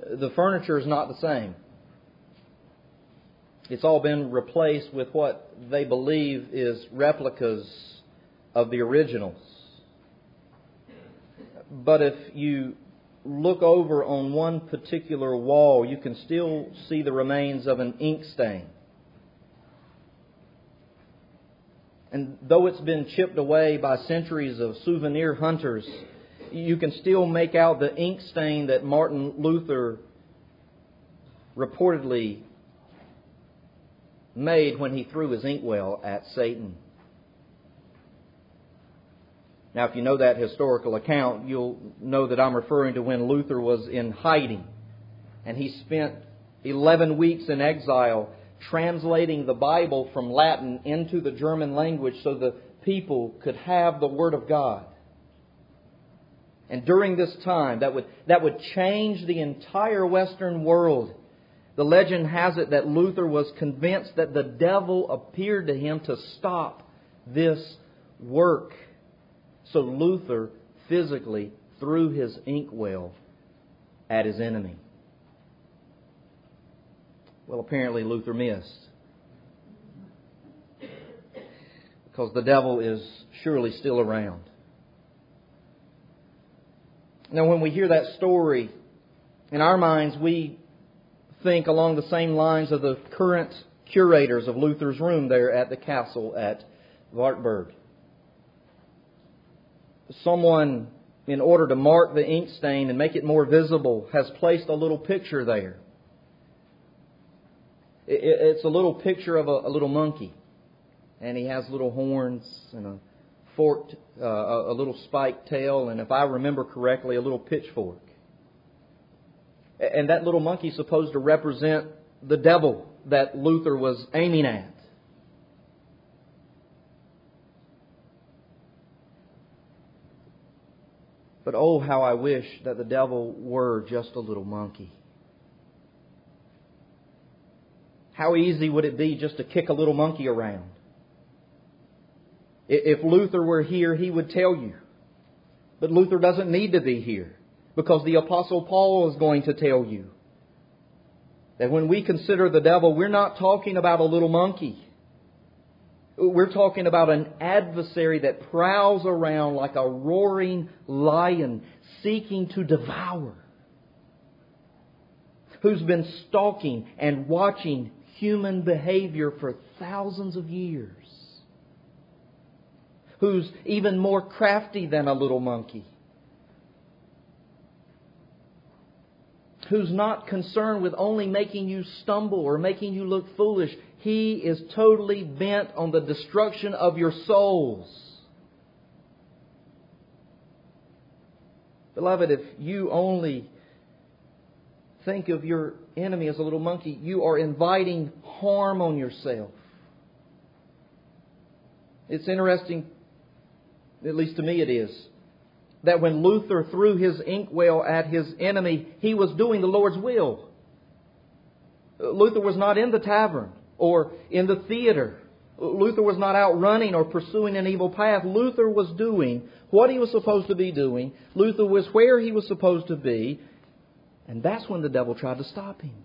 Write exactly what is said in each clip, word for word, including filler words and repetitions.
the furniture is not the same. It's all been replaced with what they believe is replicas of the originals. But if you look over on one particular wall, you can still see the remains of an ink stain. And though it's been chipped away by centuries of souvenir hunters, you can still make out the ink stain that Martin Luther reportedly made when he threw his inkwell at Satan. Now, if you know that historical account, you'll know that I'm referring to when Luther was in hiding. And he spent eleven weeks in exile translating the Bible from Latin into the German language so the people could have the Word of God. And during this time, that would, that would change the entire Western world. The legend has it that Luther was convinced that the devil appeared to him to stop this work. So Luther physically threw his inkwell at his enemy. Well, apparently Luther missed. Because the devil is surely still around. Now, when we hear that story, in our minds we think along the same lines of the current curators of Luther's room there at the castle at Wartburg. Someone, in order to mark the ink stain and make it more visible, has placed a little picture there. It's a little picture of a, a little monkey. And he has little horns and a forked, uh, a little spiked tail, and if I remember correctly, a little pitchfork. And that little monkey is supposed to represent the devil that Luther was aiming at. But oh, how I wish that the devil were just a little monkey. How easy would it be just to kick a little monkey around? If Luther were here, he would tell you. But Luther doesn't need to be here, because the Apostle Paul is going to tell you that when we consider the devil, we're not talking about a little monkey. We're talking about an adversary that prowls around like a roaring lion, seeking to devour. Who's been stalking and watching human behavior for thousands of years. Who's even more crafty than a little monkey. Who's not concerned with only making you stumble or making you look foolish. He is totally bent on the destruction of your souls. Beloved, if you only think of your enemy as a little monkey, you are inviting harm on yourself. It's interesting, at least to me it is, that when Luther threw his inkwell at his enemy, he was doing the Lord's will. Luther was not in the tavern or in the theater. Luther was not out running or pursuing an evil path. Luther was doing what he was supposed to be doing. Luther was where he was supposed to be. And that's when the devil tried to stop him.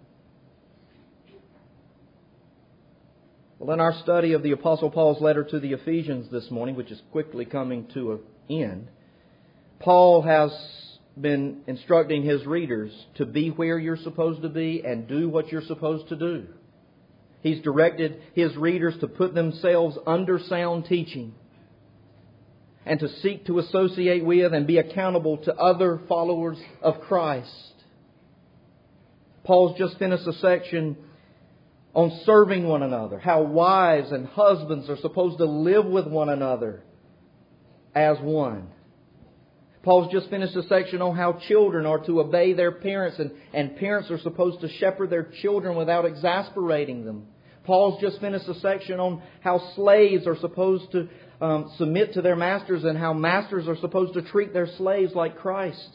Well, in our study of the Apostle Paul's letter to the Ephesians this morning, which is quickly coming to an end, Paul has been instructing his readers to be where you're supposed to be and do what you're supposed to do. He's directed his readers to put themselves under sound teaching and to seek to associate with and be accountable to other followers of Christ. Paul's just finished a section on serving one another, how wives and husbands are supposed to live with one another as one. Paul's just finished a section on how children are to obey their parents and, and parents are supposed to shepherd their children without exasperating them. Paul's just finished a section on how slaves are supposed to um, submit to their masters and how masters are supposed to treat their slaves like Christ.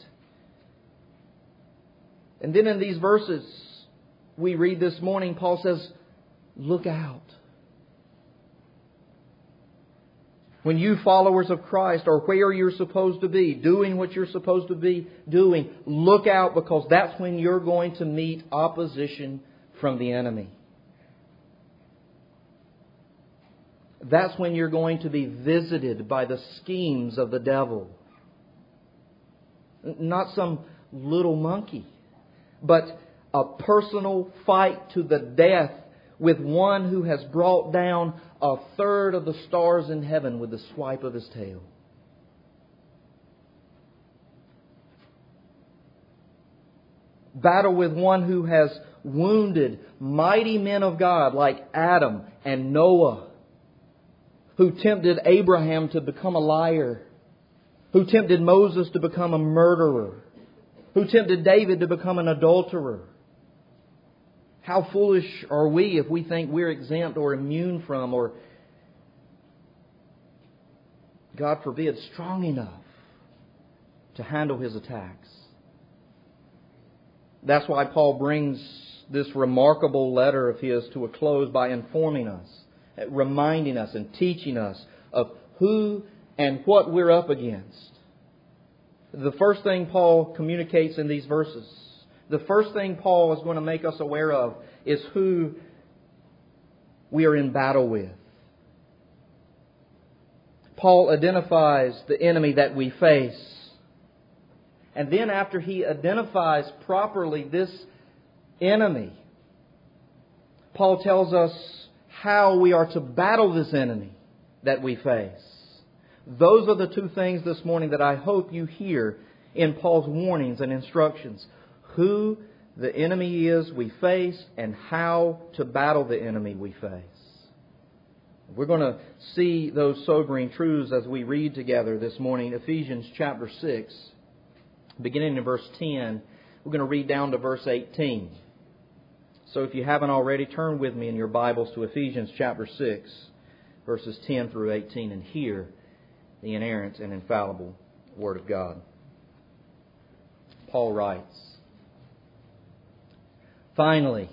And then in these verses we read this morning, Paul says, look out. When you followers of Christ are where you're supposed to be, doing what you're supposed to be doing, look out, because that's when you're going to meet opposition from the enemy. That's when you're going to be visited by the schemes of the devil. Not some little monkey, but a personal fight to the death with one who has brought down a third of the stars in heaven with the swipe of his tail. Battle with one who has wounded mighty men of God like Adam and Noah, who tempted Abraham to become a liar, who tempted Moses to become a murderer, who tempted David to become an adulterer. How foolish are we if we think we're exempt or immune from, or, God forbid, strong enough to handle his attacks. That's why Paul brings this remarkable letter of his to a close by informing us, reminding us and teaching us of who and what we're up against. The first thing Paul communicates in these verses, the first thing Paul is going to make us aware of is who we are in battle with. Paul identifies the enemy that we face. And then after he identifies properly this enemy, Paul tells us how we are to battle this enemy that we face. Those are the two things this morning that I hope you hear in Paul's warnings and instructions. Who the enemy is we face and how to battle the enemy we face. We're going to see those sobering truths as we read together this morning. Ephesians chapter six, beginning in verse ten. We're going to read down to verse eighteen. So if you haven't already, turn with me in your Bibles to Ephesians chapter six, verses ten through eighteen, and hear the inerrant and infallible Word of God. Paul writes, "Finally,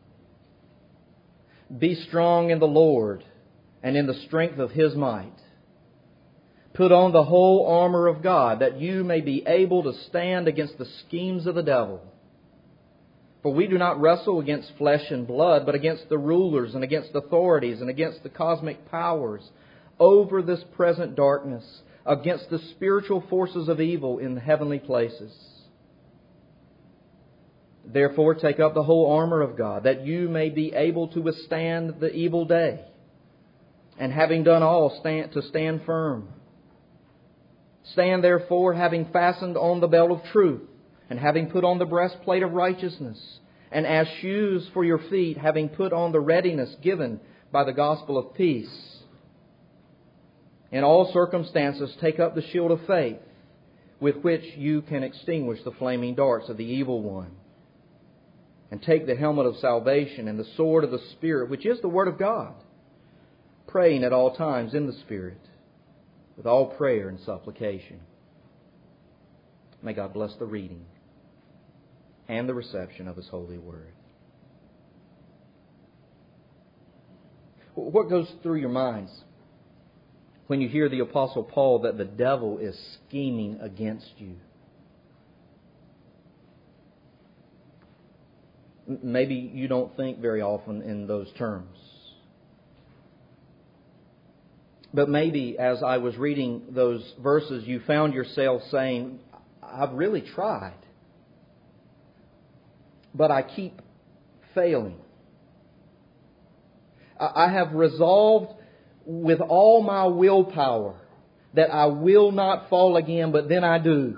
be strong in the Lord and in the strength of His might. Put on the whole armor of God, that you may be able to stand against the schemes of the devil. For we do not wrestle against flesh and blood, but against the rulers and against authorities and against the cosmic powers over this present darkness, against the spiritual forces of evil in the heavenly places. Therefore, take up the whole armor of God, that you may be able to withstand the evil day. And having done all, stand to stand firm. Stand therefore, having fastened on the belt of truth, and having put on the breastplate of righteousness, and as shoes for your feet, having put on the readiness given by the gospel of peace. In all circumstances, take up the shield of faith, with which you can extinguish the flaming darts of the evil one. And take the helmet of salvation and the sword of the Spirit, which is the Word of God, praying at all times in the Spirit, with all prayer and supplication." May God bless the reading and the reception of His holy Word. What goes through your minds when you hear the Apostle Paul that the devil is scheming against you? Maybe you don't think very often in those terms. But maybe as I was reading those verses, you found yourself saying, "I've really tried, but I keep failing. I have resolved with all my willpower that I will not fall again, but then I do."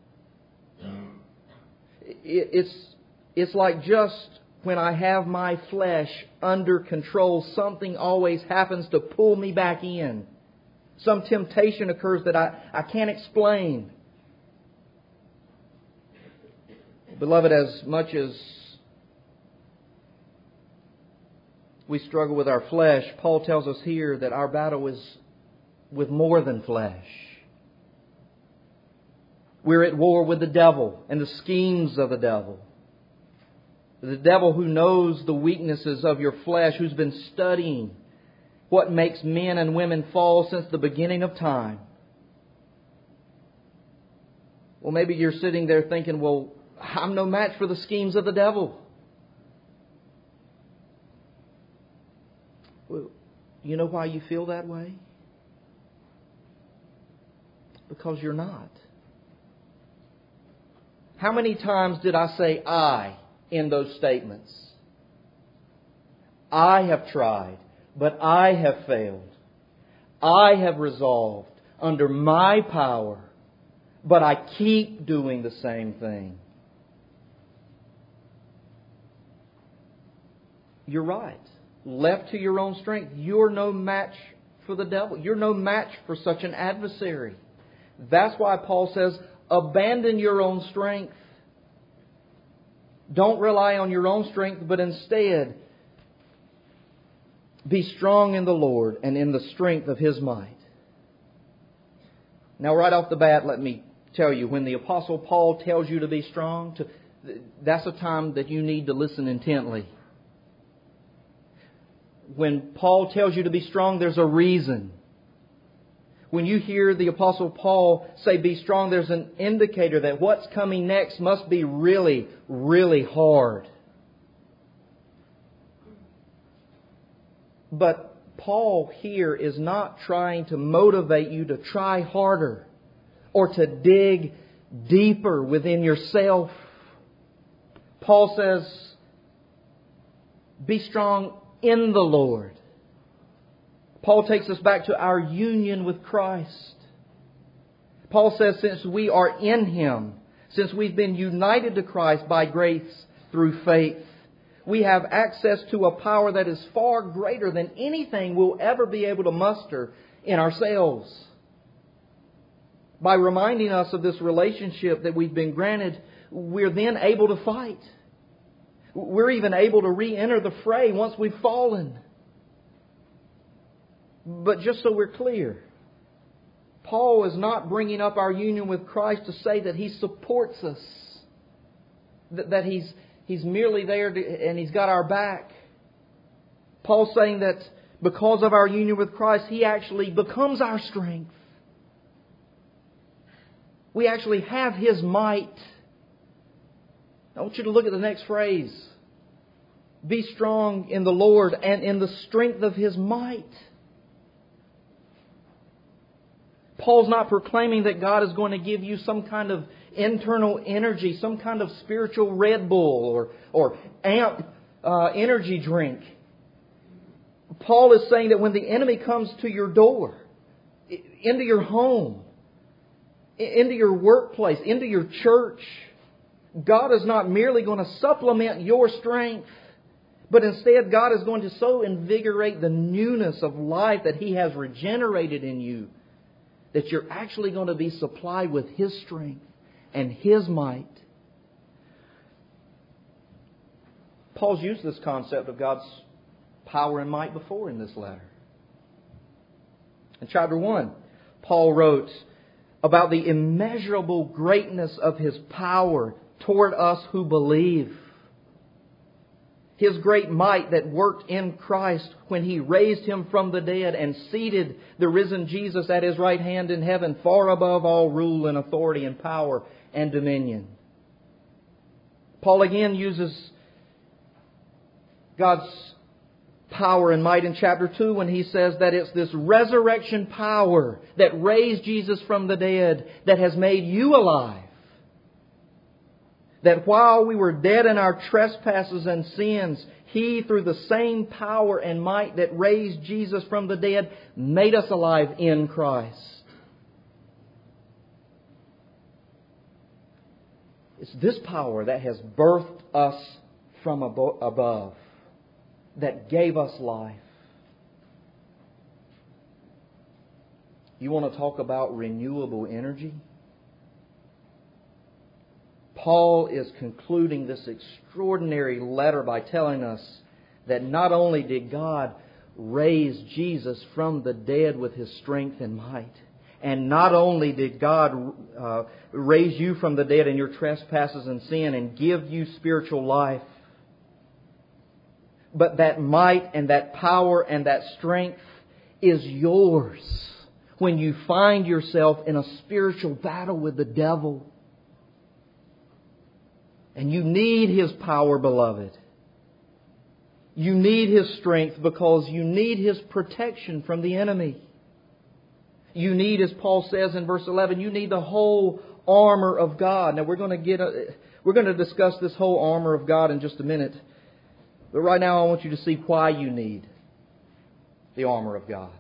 It's, it's like just when I have my flesh under control, something always happens to pull me back in. Some temptation occurs that I, I can't explain. Beloved, as much as we struggle with our flesh, Paul tells us here that our battle is with more than flesh. We're at war with the devil and the schemes of the devil. The devil who knows the weaknesses of your flesh, who's been studying what makes men and women fall since the beginning of time. Well, maybe you're sitting there thinking, well, I'm no match for the schemes of the devil. Well, you know why you feel that way? Because you're not. How many times did I say I in those statements? I have tried, but I have failed. I have resolved under my power, but I keep doing the same thing. You're right. Left to your own strength, you're no match for the devil. You're no match for such an adversary. That's why Paul says, abandon your own strength. Don't rely on your own strength, but instead be strong in the Lord and in the strength of His might. Now, right off the bat, let me tell you, when the Apostle Paul tells you to be strong, to, that's a time that you need to listen intently. When Paul tells you to be strong, there's a reason. When you hear the Apostle Paul say be strong, there's an indicator that what's coming next must be really, really hard. But Paul here is not trying to motivate you to try harder or to dig deeper within yourself. Paul says, be strong in the Lord. Paul takes us back to our union with Christ. Paul says since we are in Him, since we've been united to Christ by grace through faith, we have access to a power that is far greater than anything we'll ever be able to muster in ourselves. By reminding us of this relationship that we've been granted, we're then able to fight. We're even able to re-enter the fray once we've fallen. But just so we're clear, Paul is not bringing up our union with Christ to say that He supports us. That, that He's He's merely there to, and He's got our back. Paul's saying that because of our union with Christ, He actually becomes our strength. We actually have His might. I want you to look at the next phrase. Be strong in the Lord and in the strength of His might. Paul's not proclaiming that God is going to give you some kind of internal energy, some kind of spiritual Red Bull or, or amp uh, energy drink. Paul is saying that when the enemy comes to your door, into your home, into your workplace, into your church, God is not merely going to supplement your strength, but instead God is going to so invigorate the newness of life that He has regenerated in you that you're actually going to be supplied with His strength and His might. Paul's used this concept of God's power and might before in this letter. In chapter one, Paul wrote about the immeasurable greatness of His power toward us who believe. His great might that worked in Christ when He raised Him from the dead and seated the risen Jesus at His right hand in heaven, far above all rule and authority and power and dominion. Paul again uses God's power and might in chapter two when he says that it's this resurrection power that raised Jesus from the dead that has made you alive. That while we were dead in our trespasses and sins, He, through the same power and might that raised Jesus from the dead, made us alive in Christ. It's this power that has birthed us from above, that gave us life. You want to talk about renewable energy? Paul is concluding this extraordinary letter by telling us that not only did God raise Jesus from the dead with His strength and might, and not only did God uh, raise you from the dead in your trespasses and sin and give you spiritual life, but that might and that power and that strength is yours when you find yourself in a spiritual battle with the devil. And you need His power, beloved. You need His strength because you need His protection from the enemy. You need, as Paul says in verse eleven, you need the whole armor of God. Now we're going to get a, we're going to discuss this whole armor of God in just a minute. But right now I want you to see why you need the armor of God.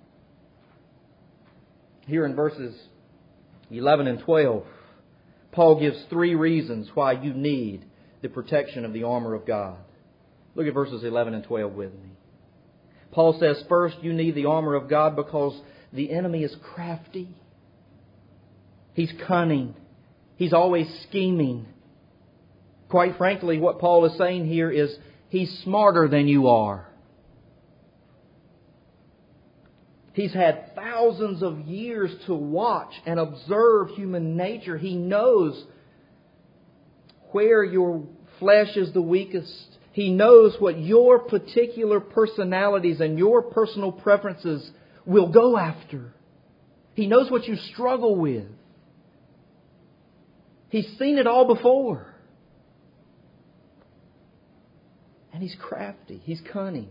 Here in verses eleven and twelve, Paul gives three reasons why you need the protection of the armor of God. Look at verses eleven and twelve with me. Paul says, first, you need the armor of God because the enemy is crafty. He's cunning. He's always scheming. Quite frankly, what Paul is saying here is he's smarter than you are. He's had thousands of years to watch and observe human nature. He knows where your flesh is the weakest. He knows what your particular personalities and your personal preferences will go after. He knows what you struggle with. He's seen it all before. And He's crafty. He's cunning.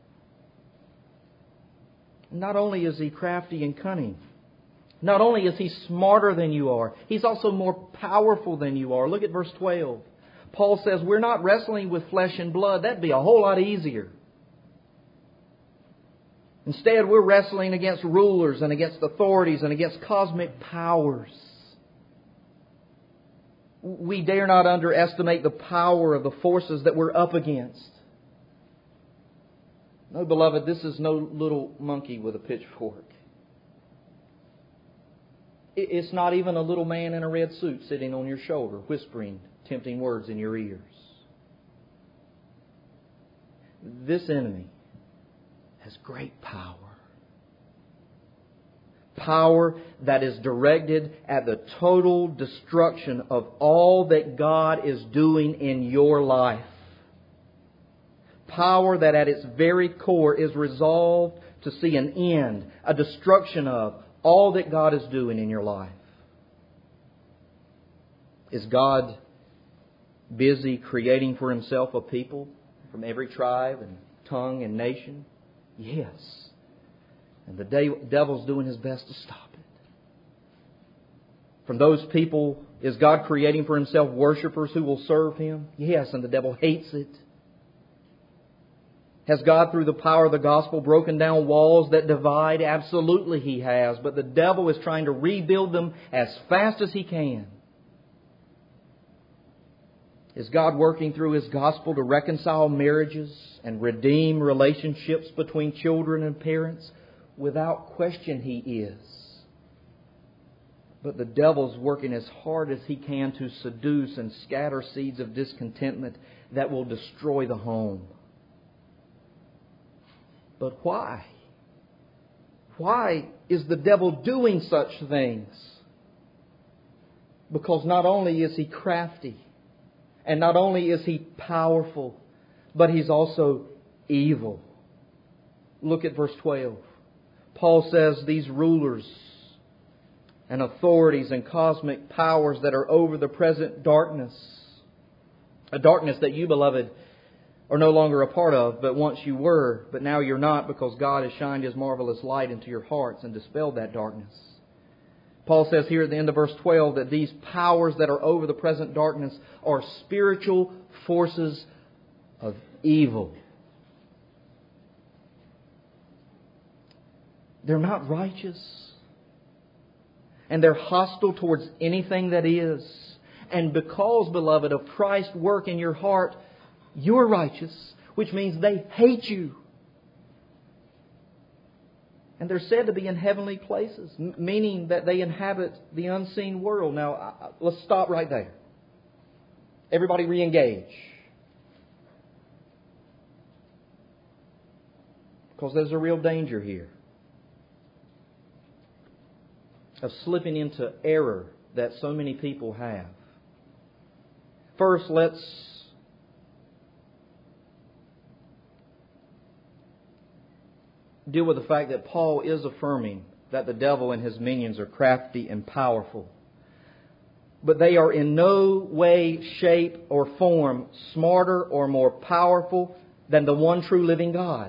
Not only is He crafty and cunning, not only is He smarter than you are, He's also more powerful than you are. Look at verse twelve. Paul says, we're not wrestling with flesh and blood. That'd be a whole lot easier. Instead, we're wrestling against rulers and against authorities and against cosmic powers. We dare not underestimate the power of the forces that we're up against. No, beloved, this is no little monkey with a pitchfork. It's not even a little man in a red suit sitting on your shoulder, whispering tempting words in your ears. This enemy has great power. Power that is directed at the total destruction of all that God is doing in your life. Power that at its very core is resolved to see an end, a destruction of all that God is doing in your life. Is God busy creating for Himself a people from every tribe and tongue and nation? Yes. And the devil's doing his best to stop it. From those people, is God creating for Himself worshipers who will serve Him? Yes, and the devil hates it. Has God, through the power of the gospel, broken down walls that divide? Absolutely He has. But the devil is trying to rebuild them as fast as he can. Is God working through His gospel to reconcile marriages and redeem relationships between children and parents? Without question He is. But the devil's working as hard as he can to seduce and scatter seeds of discontentment that will destroy the home. But why? Why is the devil doing such things? Because not only is he crafty, and not only is he powerful, but he's also evil. Look at verse twelve. Paul says these rulers and authorities and cosmic powers that are over the present darkness, a darkness that you, beloved, are no longer a part of, but once you were, but now you're not, because God has shined His marvelous light into your hearts and dispelled that darkness. Paul says here at the end of verse twelve that these powers that are over the present darkness are spiritual forces of evil. They're not righteous. And they're hostile towards anything that is. And because, beloved, of Christ's work in your heart, you're righteous, which means they hate you. And they're said to be in heavenly places, meaning that they inhabit the unseen world. Now, let's stop right there. Everybody re-engage. Because there's a real danger here of slipping into error that so many people have. First, let's deal with the fact that Paul is affirming that the devil and his minions are crafty and powerful. But they are in no way, shape, or form smarter or more powerful than the one true living God.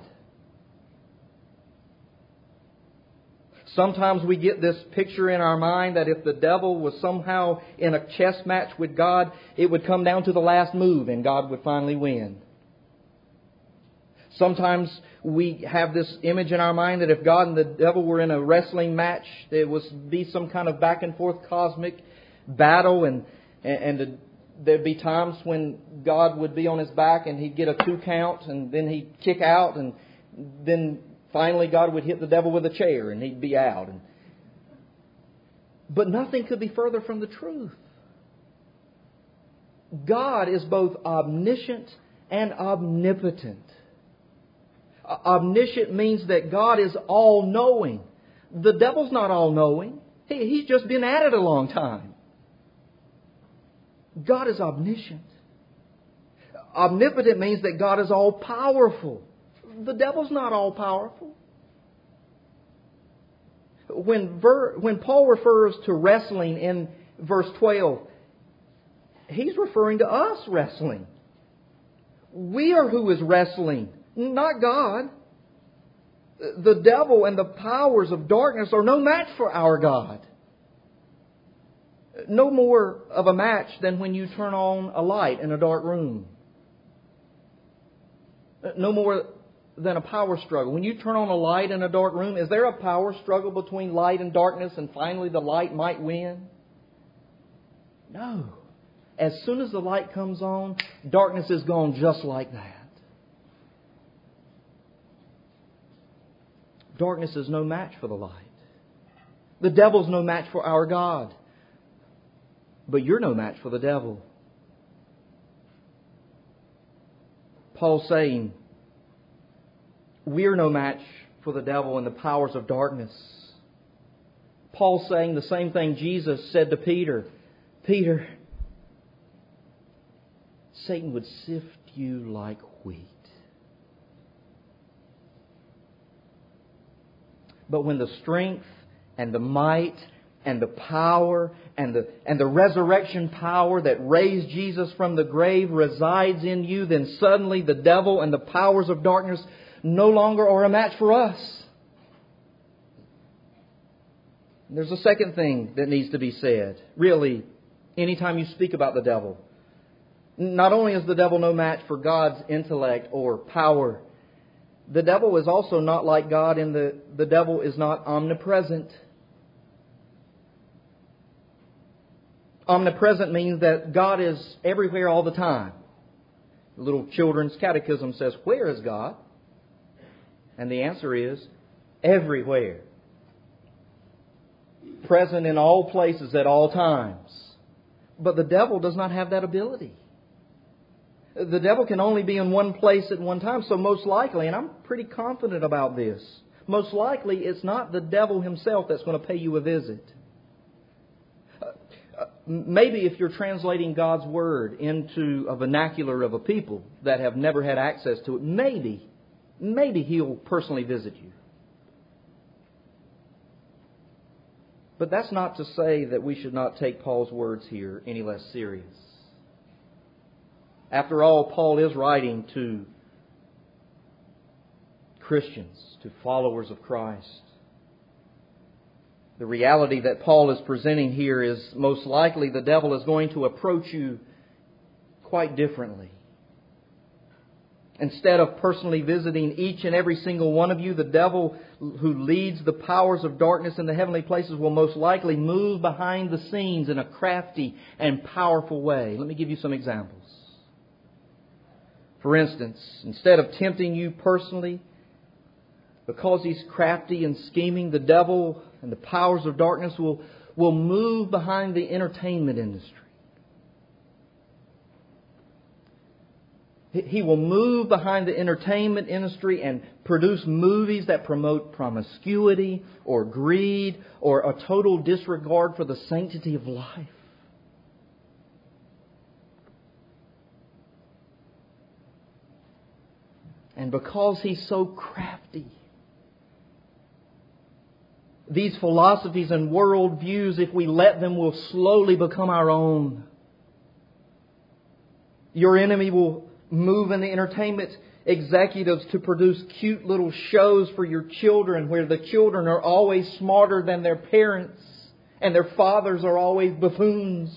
Sometimes we get this picture in our mind that if the devil was somehow in a chess match with God, it would come down to the last move and God would finally win. Sometimes we have this image in our mind that if God and the devil were in a wrestling match, there would be some kind of back and forth cosmic battle, and and, and there'd be times when God would be on his back and he'd get a two count, and then he'd kick out, and then finally God would hit the devil with a chair and he'd be out. And, but nothing could be further from the truth. God is both omniscient and omnipotent. Omniscient means that God is all-knowing. The devil's not all-knowing. He, he's just been at it a long time. God is omniscient. Omnipotent means that God is all-powerful. The devil's not all-powerful. When, ver, when Paul refers to wrestling in verse twelve, he's referring to us wrestling. We are who is wrestling, not God. The devil and the powers of darkness are no match for our God. No more of a match than when you turn on a light in a dark room. No more than a power struggle. When you turn on a light in a dark room, is there a power struggle between light and darkness and finally the light might win? No. As soon as the light comes on, darkness is gone just like that. Darkness is no match for the light. The devil's no match for our God. But you're no match for the devil. Paul's saying, we're no match for the devil and the powers of darkness. Paul's saying the same thing Jesus said to Peter. Peter, Satan would sift you like wheat. But when the strength and the might and the power and the and the resurrection power that raised Jesus from the grave resides in you, then suddenly the devil and the powers of darkness no longer are a match for us. There's a second thing that needs to be said. Really, anytime you speak about the devil, not only is the devil no match for God's intellect or power, the devil is also not like God in the the devil is not omnipresent. Omnipresent means that God is everywhere all the time. The little children's catechism says, where is God? And the answer is, everywhere. Present in all places at all times. But the devil does not have that ability. The devil can only be in one place at one time. So most likely, and I'm pretty confident about this, most likely it's not the devil himself that's going to pay you a visit. Maybe if you're translating God's Word into a vernacular of a people that have never had access to it, maybe, maybe He'll personally visit you. But that's not to say that we should not take Paul's words here any less serious. After all, Paul is writing to Christians, to followers of Christ. The reality that Paul is presenting here is most likely the devil is going to approach you quite differently. Instead of personally visiting each and every single one of you, the devil who leads the powers of darkness in the heavenly places will most likely move behind the scenes in a crafty and powerful way. Let me give you some examples. For instance, instead of tempting you personally, because he's crafty and scheming, the devil and the powers of darkness will, will move behind the entertainment industry. He will move behind the entertainment industry and produce movies that promote promiscuity or greed or a total disregard for the sanctity of life. And because he's so crafty, These philosophies and worldviews, if we let them, will slowly become our own. Your enemy will move in the entertainment executives to produce cute little shows for your children where the children are always smarter than their parents and their fathers are always buffoons.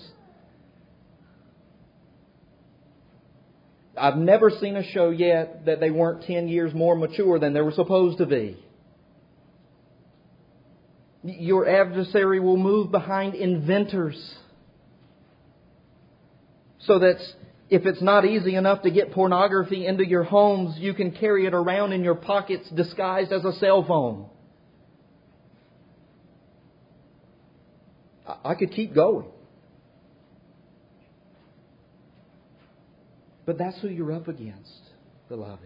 I've never seen a show yet that they weren't ten years more mature than they were supposed to be. Your adversary will move behind inventors so that if it's not easy enough to get pornography into your homes, you can carry it around in your pockets disguised as a cell phone. I could keep going. But that's who you're up against, beloved.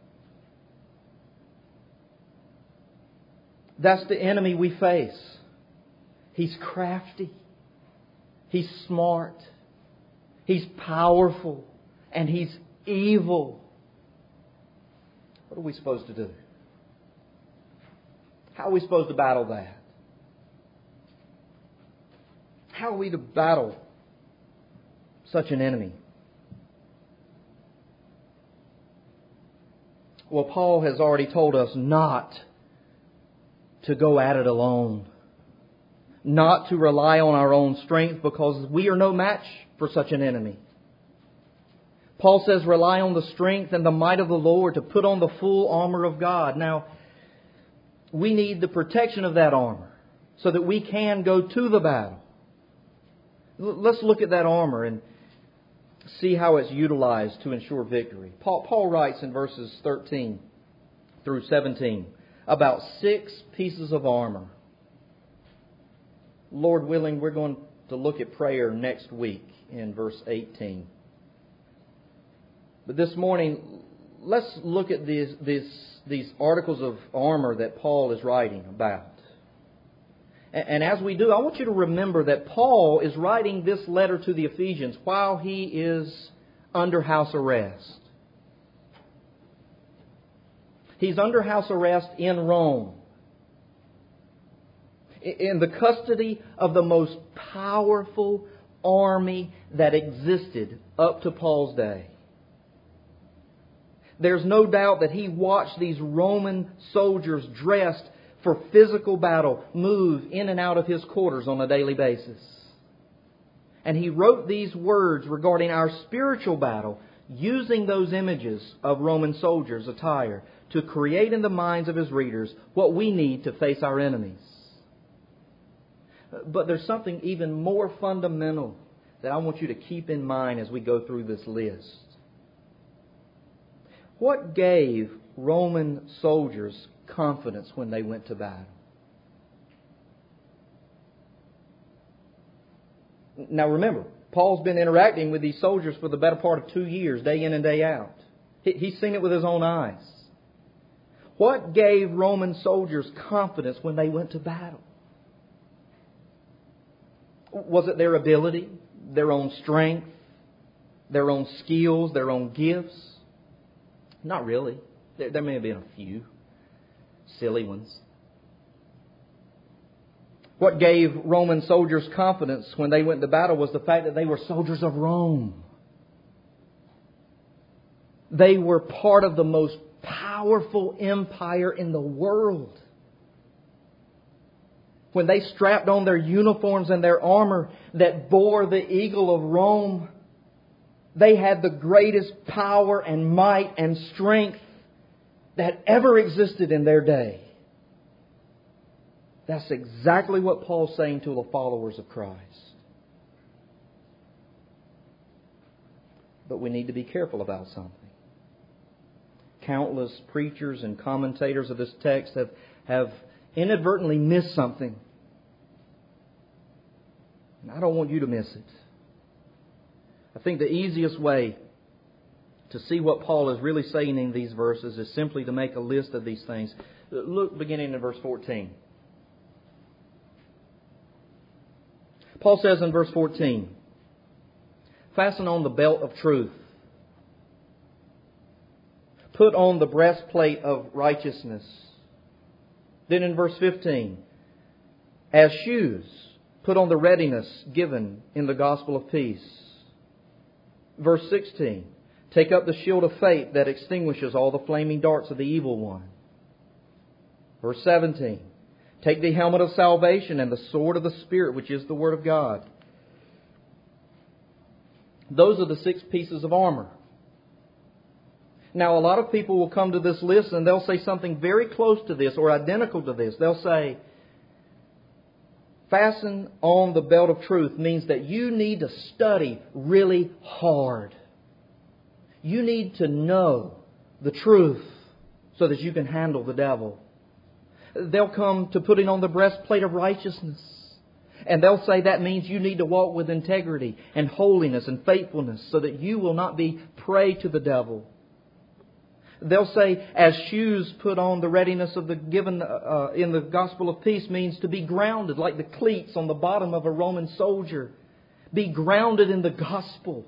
That's the enemy we face. He's crafty. He's smart. He's powerful. And he's evil. What are we supposed to do? How are we supposed to battle that? How are we to battle such an enemy? Well, Paul has already told us not to go at it alone. Not to rely on our own strength because we are no match for such an enemy. Paul says rely on the strength and the might of the Lord to put on the full armor of God. Now, we need the protection of that armor so that we can go to the battle. Let's look at that armor and see how it's utilized to ensure victory. Paul, Paul writes in verses thirteen through seventeen about six pieces of armor. Lord willing, we're going to look at prayer next week in verse eighteen. But this morning, let's look at these, these, these articles of armor that Paul is writing about. And, and as we do, I want you to remember that Paul is writing this letter to the Ephesians while he is under house arrest. He's under house arrest in Rome, in the custody of the most powerful army that existed up to Paul's day. There's no doubt that he watched these Roman soldiers dressed for physical battle move in and out of his quarters on a daily basis. And he wrote these words regarding our spiritual battle using those images of Roman soldiers' attire to create in the minds of his readers what we need to face our enemies. But there's something even more fundamental that I want you to keep in mind as we go through this list. What gave Roman soldiers confidence when they went to battle? Now remember, Paul's been interacting with these soldiers for the better part of two years, day in and day out. He's seen it with his own eyes. What gave Roman soldiers confidence when they went to battle? Was it their ability, their own strength, their own skills, their own gifts? Not really. There, there may have been a few silly ones. What gave Roman soldiers confidence when they went to battle was the fact that they were soldiers of Rome. They were part of the most powerful empire in the world. When they strapped on their uniforms and their armor that bore the eagle of Rome, they had the greatest power and might and strength that ever existed in their day. That's exactly what Paul's saying to the followers of Christ. But we need to be careful about something. Countless preachers and commentators of this text have, have inadvertently missed something. And I don't want you to miss it. I think the easiest way to see what Paul is really saying in these verses is simply to make a list of these things. Look beginning in verse fourteen. Paul says in verse fourteen, fasten on the belt of truth. Put on the breastplate of righteousness. Then in verse fifteen, As shoes, put on the readiness given in the gospel of peace. Verse sixteen. Take up the shield of faith that extinguishes all the flaming darts of the evil one. Verse seventeen. Take the helmet of salvation and the sword of the Spirit, which is the Word of God. Those are the six pieces of armor. Now, a lot of people will come to this list and they'll say something very close to this or identical to this. They'll say, fasten on the belt of truth means that you need to study really hard. You need to know the truth so that you can handle the devil. They'll come to putting on the breastplate of righteousness. And they'll say that means you need to walk with integrity and holiness and faithfulness so that you will not be prey to the devil. They'll say, as shoes, put on the readiness of the given uh, in the gospel of peace means to be grounded, like the cleats on the bottom of a Roman soldier. Be grounded in the gospel.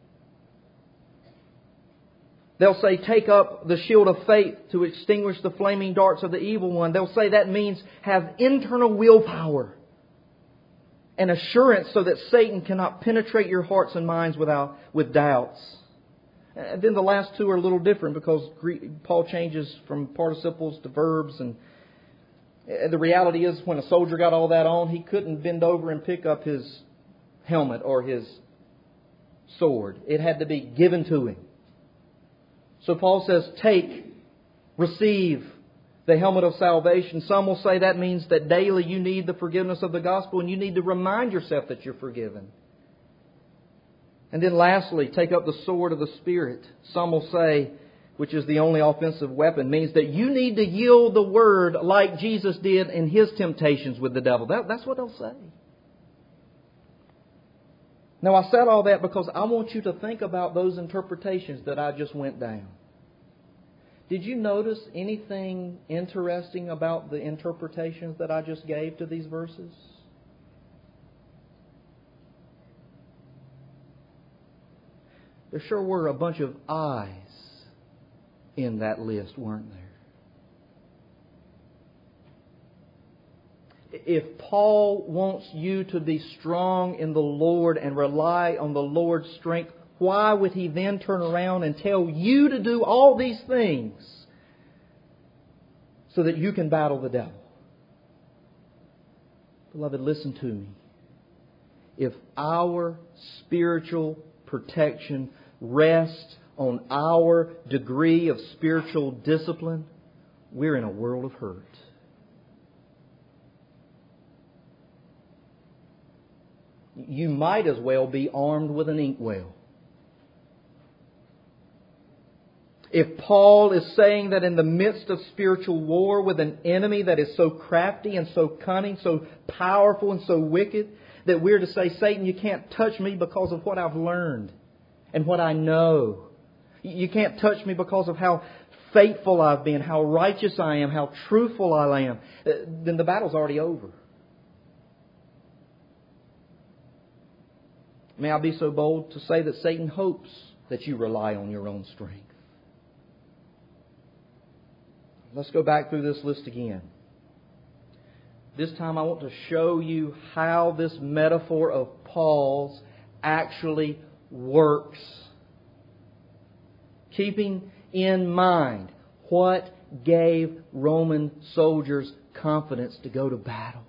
They'll say, take up the shield of faith to extinguish the flaming darts of the evil one. They'll say that means have internal willpower and assurance so that Satan cannot penetrate your hearts and minds without with doubts. And then the last two are a little different because Paul changes from participles to verbs. And the reality is when a soldier got all that on, he couldn't bend over and pick up his helmet or his sword. It had to be given to him. So Paul says, take, receive the helmet of salvation. Some will say that means that daily you need the forgiveness of the gospel and you need to remind yourself that you're forgiven. And then lastly, take up the sword of the Spirit. Some will say, which is the only offensive weapon, means that you need to yield the word like Jesus did in His temptations with the devil. That, that's what they'll say. Now, I said all that because I want you to think about those interpretations that I just went down. Did you notice anything interesting about the interpretations that I just gave to these verses? There sure were a bunch of I's in that list, weren't there? If Paul wants you to be strong in the Lord and rely on the Lord's strength, why would he then turn around and tell you to do all these things so that you can battle the devil? Beloved, listen to me. If our spiritual protection rests on our degree of spiritual discipline, we're in a world of hurt. You might as well be armed with an inkwell. If Paul is saying that in the midst of spiritual war with an enemy that is so crafty and so cunning, so powerful and so wicked, that we're to say, Satan, you can't touch me because of what I've learned and what I know. You can't touch me because of how faithful I've been, how righteous I am, how truthful I am. Then the battle's already over. May I be so bold to say that Satan hopes that you rely on your own strength. Let's go back through this list again. This time I want to show you how this metaphor of Paul's actually works. Keeping in mind what gave Roman soldiers confidence to go to battle.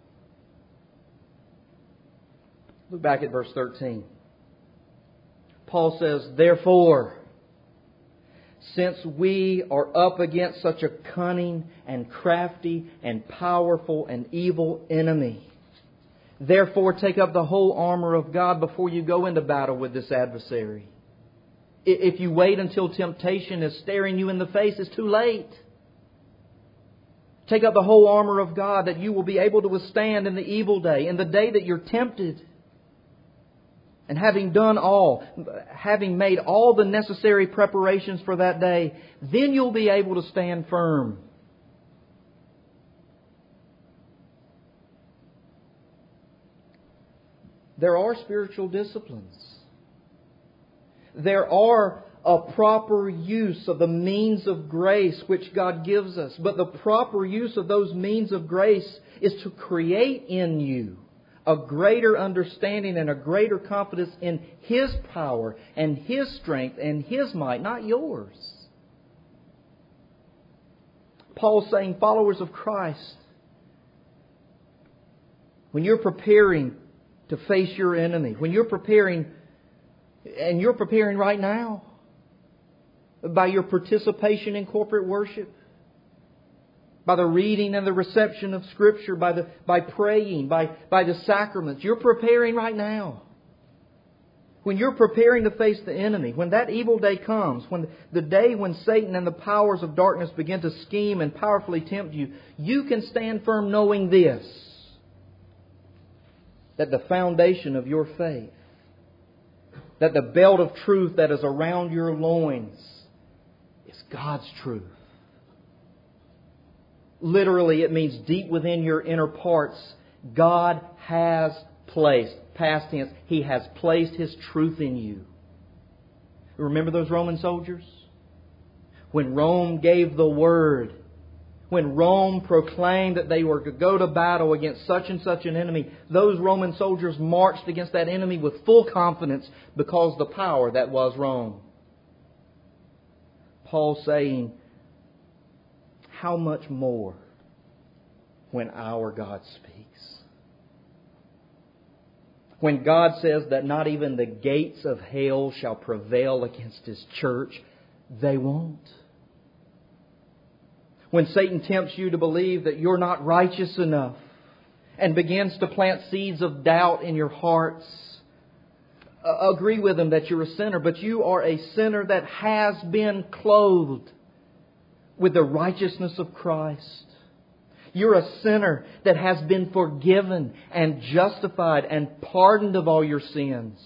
Look back at verse thirteen. Paul says, therefore, since we are up against such a cunning and crafty and powerful and evil enemy, therefore take up the whole armor of God before you go into battle with this adversary. If you wait until temptation is staring you in the face, it's too late. Take up the whole armor of God that you will be able to withstand in the evil day, in the day that you're tempted. And having done all, having made all the necessary preparations for that day, then you'll be able to stand firm. There are spiritual disciplines. There are a proper use of the means of grace which God gives us. But the proper use of those means of grace is to create in you a greater understanding and a greater confidence in His power and His strength and His might, not yours. Paul's saying, followers of Christ, when you're preparing to face your enemy, when you're preparing, and you're preparing right now, by your participation in corporate worship, by the reading and the reception of Scripture, by the by praying, by, by the sacraments. You're preparing right now. When you're preparing to face the enemy, when that evil day comes, when the day when Satan and the powers of darkness begin to scheme and powerfully tempt you, you can stand firm knowing this, that the foundation of your faith, that the belt of truth that is around your loins is God's truth. Literally, it means deep within your inner parts, God has placed, past tense, He has placed His truth in you. Remember those Roman soldiers? When Rome gave the word, when Rome proclaimed that they were to go to battle against such and such an enemy, those Roman soldiers marched against that enemy with full confidence because of the power that was Rome. Paul's saying, how much more when our God speaks? When God says that not even the gates of hell shall prevail against His church, they won't. When Satan tempts you to believe that you're not righteous enough and begins to plant seeds of doubt in your hearts, uh, agree with him that you're a sinner, but you are a sinner that has been clothed with the righteousness of Christ. You're a sinner that has been forgiven and justified and pardoned of all your sins.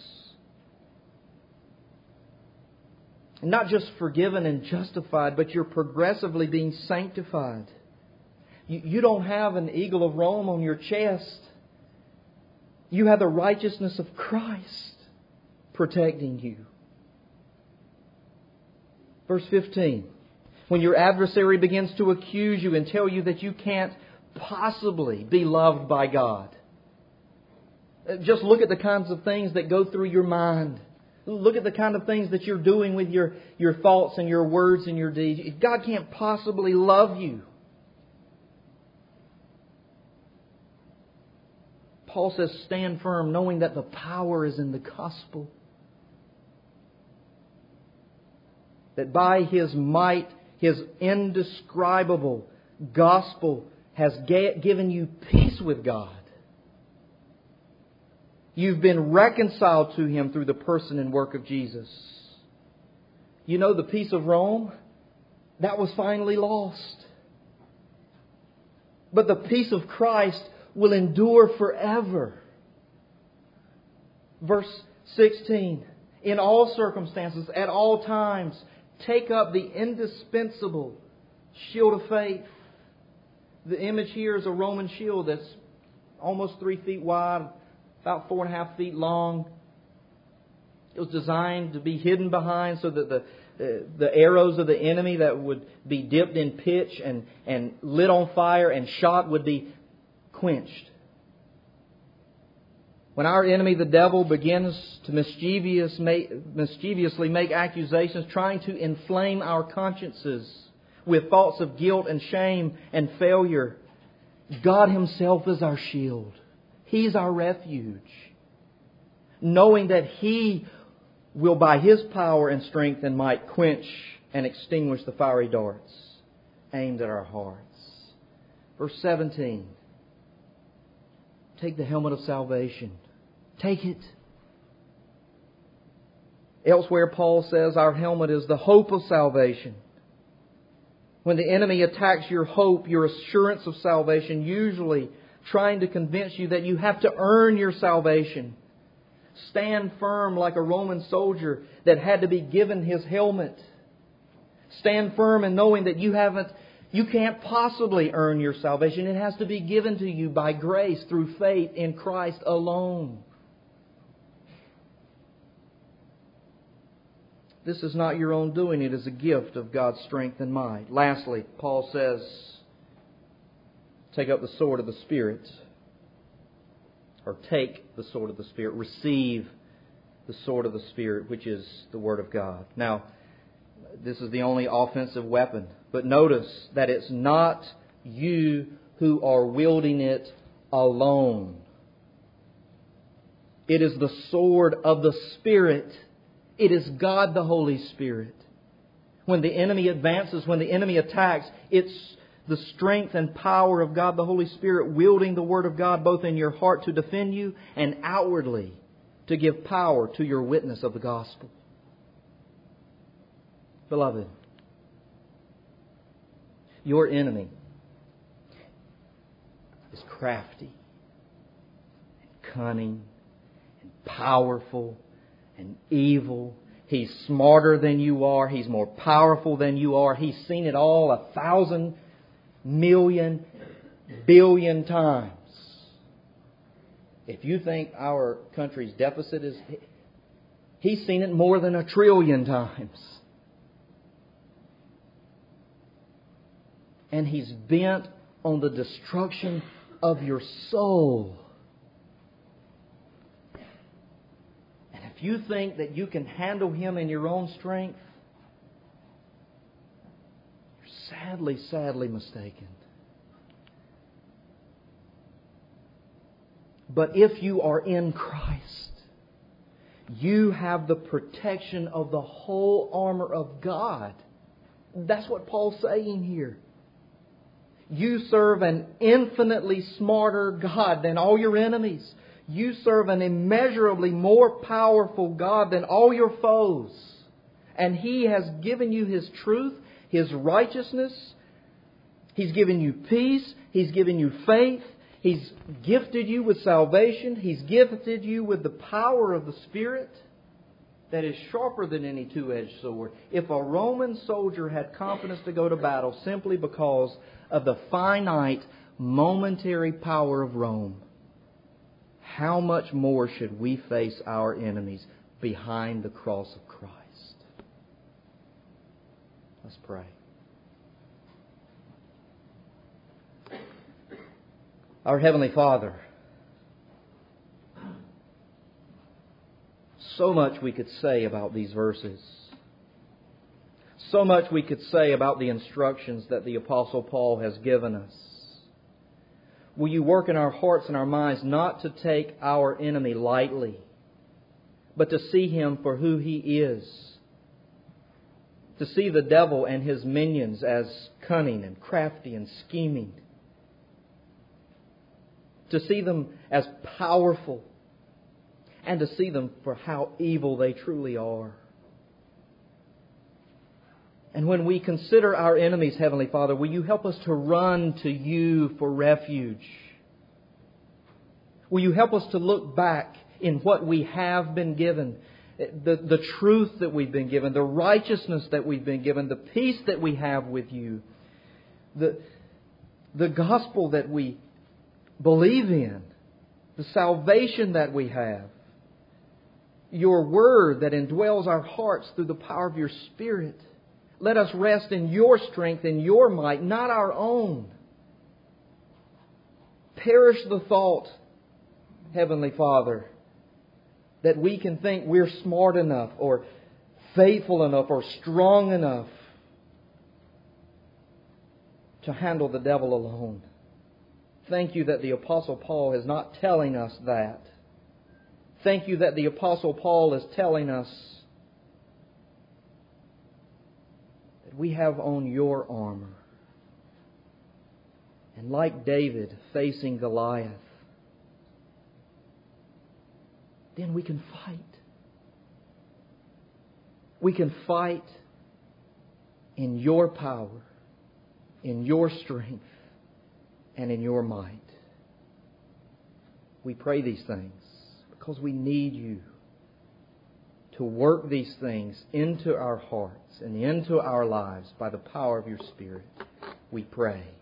And not just forgiven and justified, but you're progressively being sanctified. You, you don't have an eagle of Rome on your chest. You have the righteousness of Christ protecting you. Verse fifteen. When your adversary begins to accuse you and tell you that you can't possibly be loved by God. Just look at the kinds of things that go through your mind. Look at the kind of things that you're doing with your, your thoughts and your words and your deeds. God can't possibly love you. Paul says, stand firm, knowing that the power is in the gospel. That by His might, His indescribable gospel has given you peace with God. You've been reconciled to Him through the person and work of Jesus. You know, the peace of Rome, that was finally lost. But the peace of Christ will endure forever. Verse sixteen. In all circumstances, at all times, take up the indispensable shield of faith. The image here is a Roman shield that's almost three feet wide, about four and a half feet long. It was designed to be hidden behind so that the uh, the arrows of the enemy that would be dipped in pitch and, and lit on fire and shot would be quenched. When our enemy, the devil, begins to mischievous make, mischievously make accusations, trying to inflame our consciences with thoughts of guilt and shame and failure, God Himself is our shield. He's our refuge. Knowing that He will, by His power and strength and might, quench and extinguish the fiery darts aimed at our hearts. Verse seventeen. Take the helmet of salvation. Take it. Elsewhere, Paul says our helmet is the hope of salvation. When the enemy attacks your hope, your assurance of salvation, usually trying to convince you that you have to earn your salvation, stand firm like a Roman soldier that had to be given his helmet. Stand firm in knowing that you haven't, you can't possibly earn your salvation. It has to be given to you by grace through faith in Christ alone. this is not your own doing. It is a gift of God's strength and might. Lastly, Paul says, take up the sword of the Spirit. Or take the sword of the Spirit. Receive the sword of the Spirit, which is the Word of God. Now, this is the only offensive weapon. But notice that it's not you who are wielding it alone. It is the sword of the Spirit. It is God the Holy Spirit. When the enemy advances, when the enemy attacks, it's the strength and power of God the Holy Spirit wielding the Word of God both in your heart to defend you and outwardly to give power to your witness of the gospel. Beloved, your enemy is crafty, and cunning, and powerful, and evil. He's smarter than you are. He's more powerful than you are. He's seen it all a thousand, million, billion times. If you think our country's deficit is... He's seen it more than a trillion times. And He's bent on the destruction of your soul. And if you think that you can handle him in your own strength, you're sadly, sadly mistaken. But if you are in Christ, you have the protection of the whole armor of God. That's what Paul's saying here. You serve an infinitely smarter God than all your enemies. You serve an immeasurably more powerful God than all your foes. And He has given you His truth, His righteousness. He's given you peace. He's given you faith. He's gifted you with salvation. He's gifted you with the power of the Spirit that is sharper than any two-edged sword. If a Roman soldier had confidence to go to battle simply because of the finite, momentary power of Rome, how much more should we face our enemies behind the cross of Christ? Let's pray. Our Heavenly Father, so much we could say about these verses. So much we could say about the instructions that the Apostle Paul has given us. Will You work in our hearts and our minds not to take our enemy lightly, but to see him for who he is. To see the devil and his minions as cunning and crafty and scheming. To see them as powerful, and to see them for how evil they truly are. And when we consider our enemies, Heavenly Father, will You help us to run to You for refuge? Will You help us to look back in what we have been given, the, the truth that we've been given, the righteousness that we've been given, the peace that we have with You, the, the gospel that we believe in, the salvation that we have, Your Word that indwells our hearts through the power of Your Spirit. Let us rest in Your strength and Your might, not our own. Perish the thought, Heavenly Father, that we can think we're smart enough or faithful enough or strong enough to handle the devil alone. Thank You that the Apostle Paul is not telling us that. Thank You that the Apostle Paul is telling us that we have on Your armor. And like David facing Goliath, then we can fight. We can fight in Your power, in Your strength, and in Your might. We pray these things because we need You to work these things into our hearts and into our lives by the power of Your Spirit. We pray.